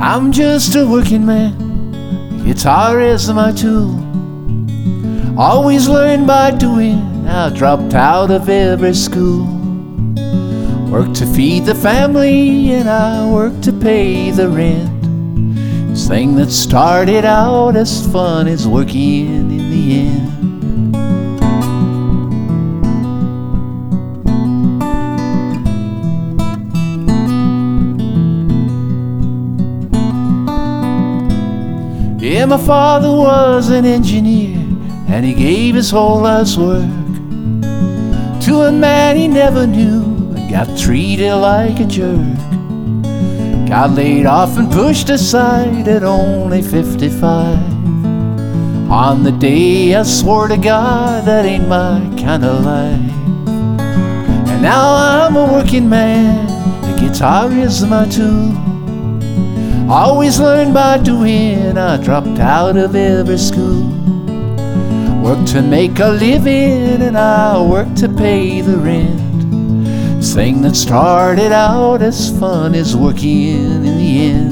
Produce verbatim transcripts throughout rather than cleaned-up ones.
I'm just a working man, guitar is my tool. Always learn by doing, I dropped out of every school. Work to feed the family and I work to pay the rent. This thing that started out as fun is working in the end. Yeah, my father was an engineer, and he gave his whole life's work to a man he never knew and got treated like a jerk. Got laid off and pushed aside at only fifty-five. On the day I swore to God that ain't my kind of life. And now I'm a working man, the guitar is my tool. Always learn by doing, I dropped out of every school. Work to make a living and I work to pay the rent. This thing that started out as fun is working in the end.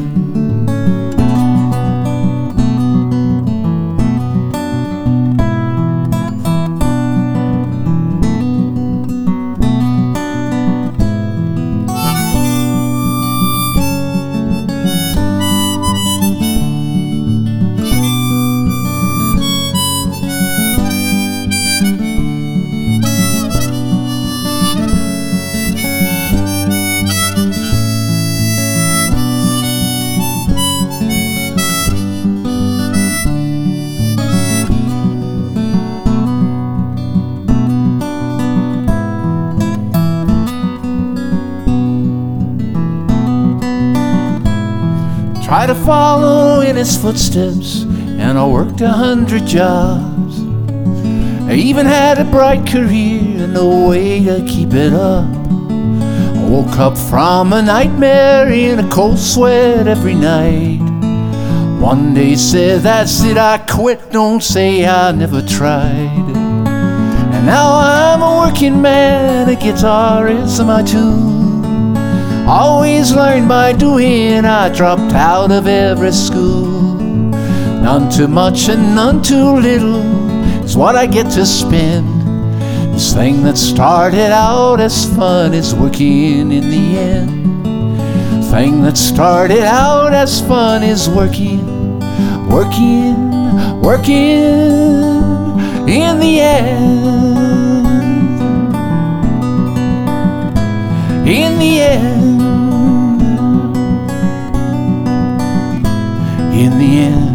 Try to follow in his footsteps, and I worked a hundred jobs. I even had a bright career and no way to keep it up. I woke up from a nightmare in a cold sweat every night. One day said, that's it, I quit, don't say I never tried. And now I'm a working man, a guitar is my tool. Always learn by doing, I dropped out of every school. None too much and none too little is what I get to spend. This thing that started out as fun is working in the end. Thing that started out as fun is working, working, working in the end. In the end. In the end.